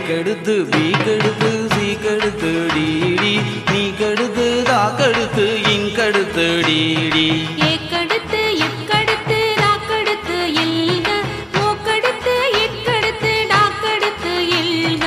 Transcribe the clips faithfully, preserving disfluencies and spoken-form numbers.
ஏக்கெடுத்து வீக்கெடுத்து சீக்கெடுத்து DD நீ கெடுத்து தாக்கெடுத்து இங்கெடுத்து DD ஏக்கெடுத்து இக்கெடுத்து தாக்கெடுத்து இல்க மூக்கெடுத்து இக்கெடுத்து டாக்கெடுத்து இல்க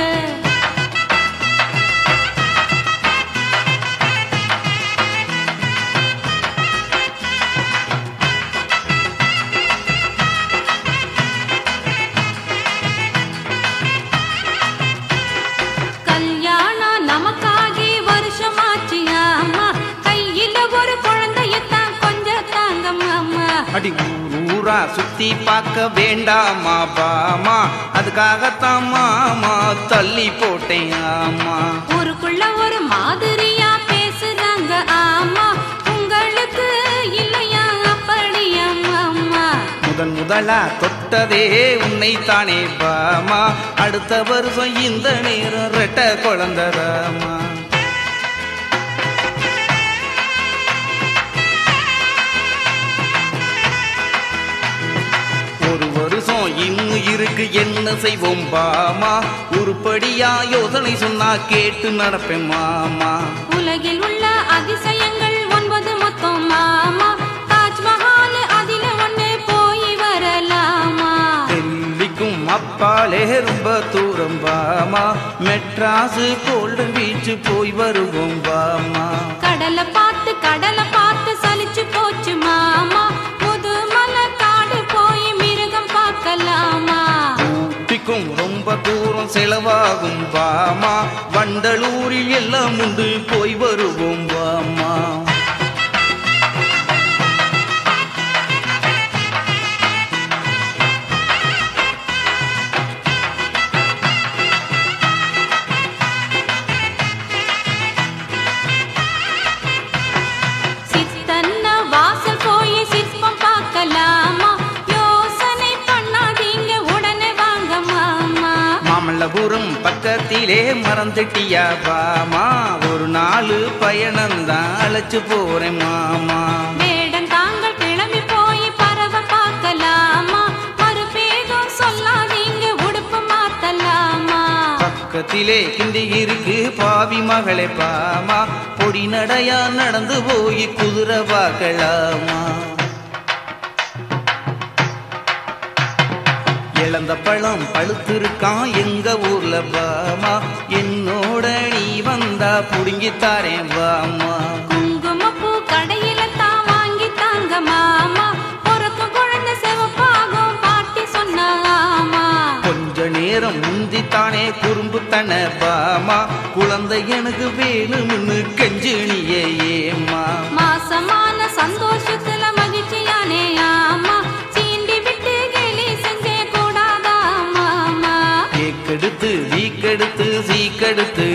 கல்யாணம் நமக்காகி வருஷமாச்சு அம்மா கையில ஒரு குழந்தையத்தான் கொஞ்சம் தாங்கம்மா அடி ஊரா சுத்தி பார்க்க வேண்டாமா பாமா அதுக்காகத்தான் மாமா தள்ளி போட்டேன் ஆமா ஊருக்குள்ள ஒரு மாதிரியா பேசுறாங்க ஆமா உங்களுக்கு இல்லையா அப்படியா அம்மா முதன் முதலா தொட்டதே உன்னை தானே பாமா அடுத்த வருஷம் இந்த நேரம் ரெட்ட குழந்தராமா ஒரு வருஷம் இன்னும் இருக்கு என்ன செய்வோம் பாமா உருப்படியா யோசனை சொன்னா கேட்டு நடப்பேன் மாமா உலகில் உள்ள அதிசயங்கள் ஒன்பது மொத்தம் மாமா தாஜ்மஹால் அதில ஒண்ணு போய் வரலாமா டெல்லிக்கும் அப்பாலே ரொம்ப தூரம் பாமா மெட்ராஸ் கோல்டன் பீச் போய் வருவோம் பாமா கடலை பார்த்து கடலை பார்த்து சலிச்சு போச்சு மாமா முதுமலை காடு போய் மிருகம் பார்க்கலாமா ஊட்டிக்கும் ரொம்ப தூரம் செலவாகும் பாமா வண்டலூரில் எல்லாம் உண்டு போய் வருவோம் பாமா சித்தன்ன வாசல் போய் சிற்பம் பார்க்கலாமா யோசனை பண்ணாதீங்க உடனே வாங்க மாமா மாமல்லபுரம் பக்கத்திலே மறந்துட்டியா பாமா ஒரு நாலு பயணம்தான் அழைச்சு போறேன் மாமா வேடன் தாங்கள் கிளம்பி போய் பறவை பார்க்கலாமா மறுபேகம் சொல்லாதீங்க உடுப்பு மாத்தலாமா பக்கத்திலே கிண்டி இருக்கு பாவி மகளே பாமா பொடி நடையா நடந்து போய் குதிரை பார்க்கலாமா இழந்த பழம் பழுத்திருக்கான் எங்க ஊர்ல பாமா என்னோட நீ வந்தா புடுங்கித்தாரேன் வாமா குங்குமப்பூ கடையில தான் வாங்கி தாங்க மாமா பொறுக்கும் குழந்தை செவப்பாகும் பாட்டி சொன்னாமா கொஞ்ச நேரம் முந்தித்தானே குறும்பு தன பாமா குழந்தை எனக்கு வேணும்னு கெஞ்சினியே ஏமா மாசமான சந்தோஷத்துல மகிழ்ச்சியானே ஆமா சீண்டி விட்டு கேலி செஞ்சே கூடாதா மாமா ஏக்கெடுத்து வீக்கெடுத்து சீக்கெடுத்து